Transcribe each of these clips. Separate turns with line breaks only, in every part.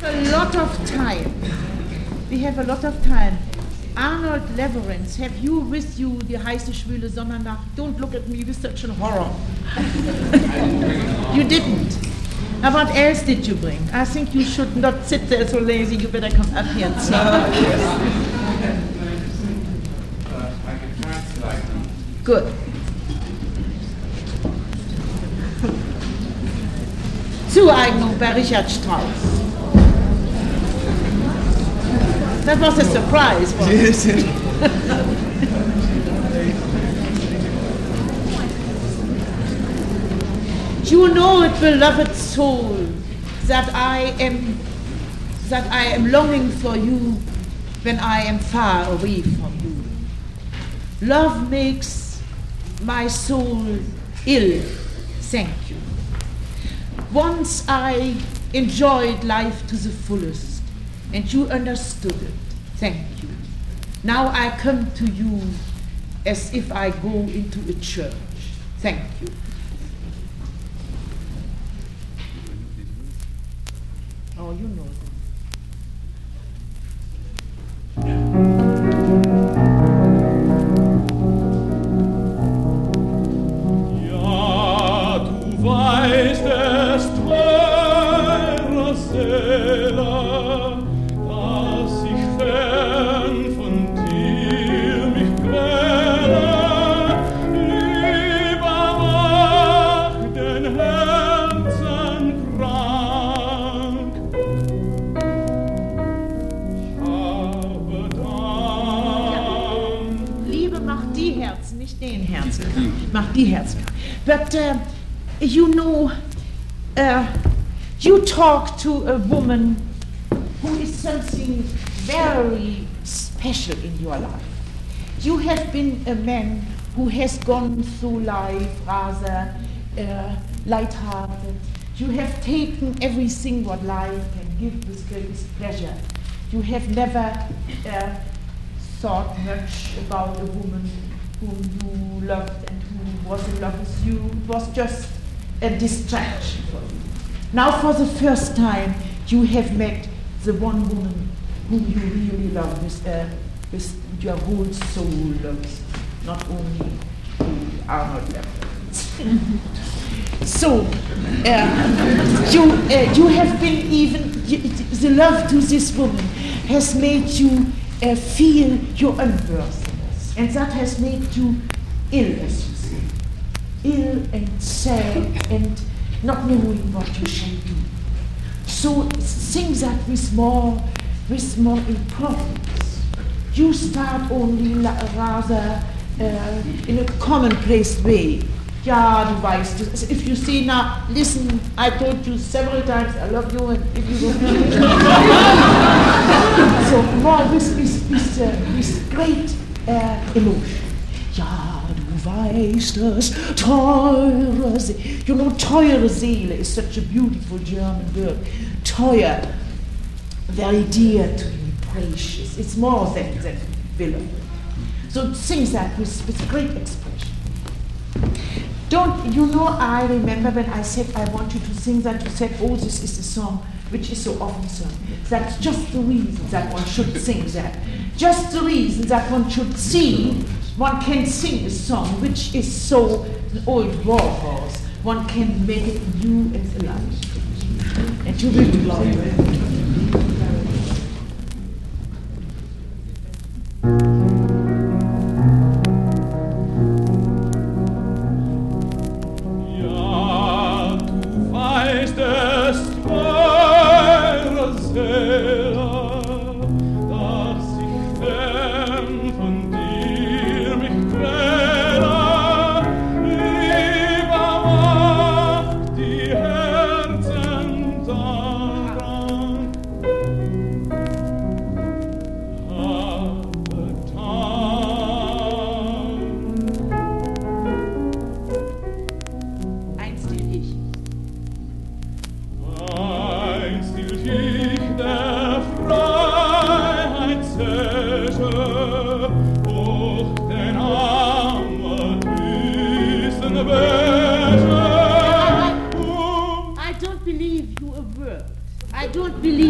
A lot of time. We have a lot of time. Arnold Leverance, have you with you Die heiße schwüle Sommernacht? Don't look at me with such a horror. You didn't. Now what else did you bring? I think you should not sit there so lazy. You better come up here and sing.
I can translate.
Good. Zueignung bei Richard Strauss. That was a surprise.
Yes.
You know it, beloved soul, that I am longing for you when I am far away from you. Love makes my soul ill, thank you. Once I enjoyed life to the fullest, and you understood it, thank you. Now I come to you as if I go into a church, thank you. Oh, you know that.
Ja, du weißt es, teure Seele, dass ich fern von dir mich quäle, übermach den Herzen krank.
Liebe macht die Herzen, nicht den Herzen. Macht die Herzen. But you know, you talk to a woman who is something very special in your life. You have been a man who has gone through life rather light-hearted. You have taken everything what life can give with greatest pleasure. You have never thought much about a woman whom you loved and who was in love with you. It was just a distraction for you. Now for the first time you have met the one woman whom you really love with your whole soul loves, not only you are not loved. So you have been the love to this woman has made you feel your unworthiness, and that has made you ill, as you say, ill and sad and not knowing what you shall do. So think that with more importance. You start only rather in a commonplace way. Ja, du weißt es. If you say now, listen, I told you several times I love you, and if you don't so more with great emotion. Ja, du weißt es, teure Seele. You know, teure Seele is such a beautiful German word. Teuer, very dear to me, precious. It's more than beloved. So sing that with great expression. Don't you know, I remember when I said I want you to sing that, you said, oh, this is the song which is so often sung. That's just the reason that one should sing that. Just the reason that one should sing, one can sing a song which is so an old war horse. One can make it new and alive. And you will do it.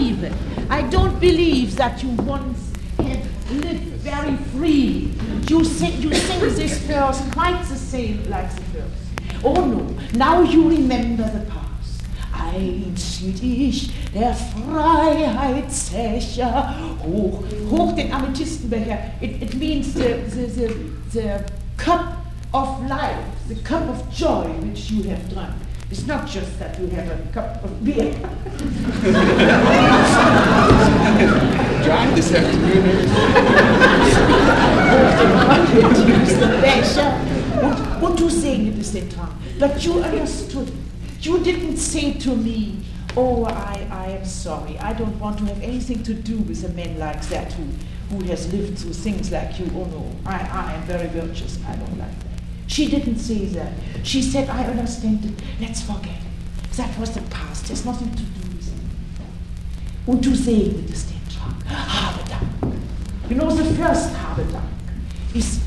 believe it. I don't believe that you once have lived very freely. You sing this verse quite the same like the first. Oh no, now you remember the past. Einst ich, der Freiheitshecher, hoch den Amethystenbecher. It means the cup of life, the cup of joy which you have drunk. It's not just that you have a cup of beer.
Dry this afternoon.
Und du segnetest den Tag. But you understood. You didn't say to me, oh, I am sorry. I don't want to have anything to do with a man like that who has lived through things like you. Oh no, I am very virtuous. I don't like that. She didn't say that. She said, I understand it. Let's forget it. That was the past. There's nothing to do with it. Und du segnetest den Tag. Habe Dank. You know, the first habe Dank is,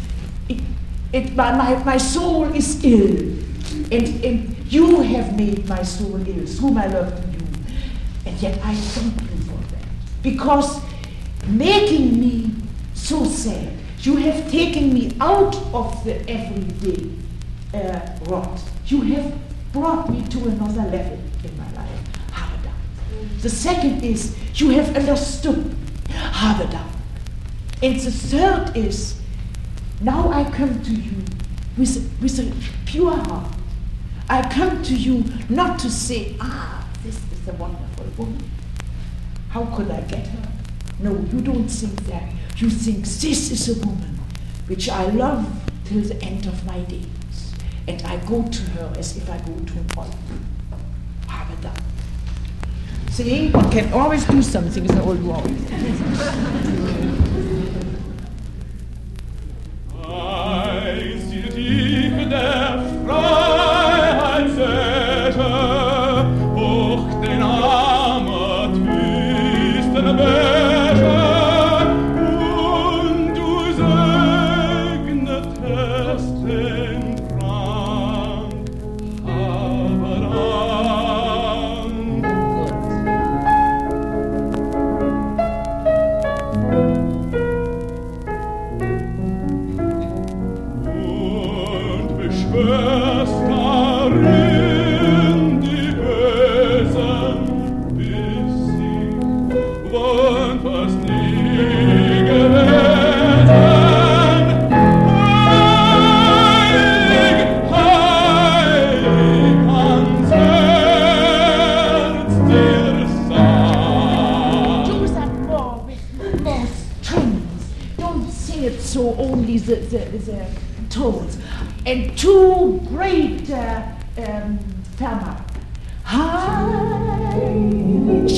my soul is ill. And you have made my soul ill through my love to you. And yet I thank you for that. Because making me so sad, you have taken me out of the everyday rot. You have brought me to another level in my life. Habe Dank. The second is, you have understood. Habe Dank. And the third is, now I come to you with a pure heart. I come to you not to say, this is a wonderful woman. How could I get her? No, you don't think that. You think this is a woman which I love till the end of my days. And I go to her as if I go to an altar. Habe Dank. See, one can always do something with an old woman.
Hoch den Amethystenbecher, und du segnetest den Trank. Habe Dank. Und beschwörst darin die Bösen bis sie wohnt, was nie gewesen. Heilig, heilig ans Herz dir sagt.
Do that more with more strings. Don't sing it so only the tones. And two great Fermat. Heilig,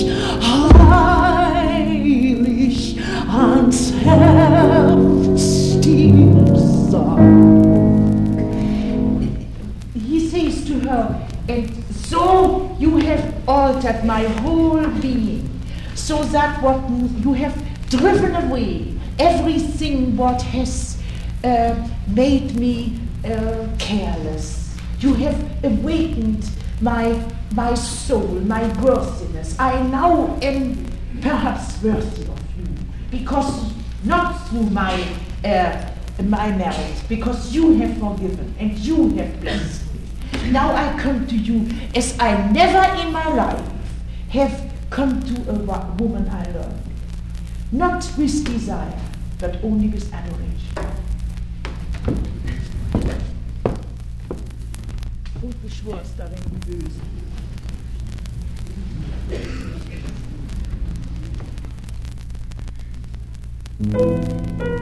heilig ans Herz dir sagt. He says to her, and so you have altered my whole being, so that what you have driven away everything what has made me careless. You have awakened my soul, my worthiness. I now am perhaps worthy of you, because not through my merit, because you have forgiven and you have blessed me. Now I come to you as I never in my life have come to a woman I love, not with desire, but only with adoration. Und beschworst darin die Bösen.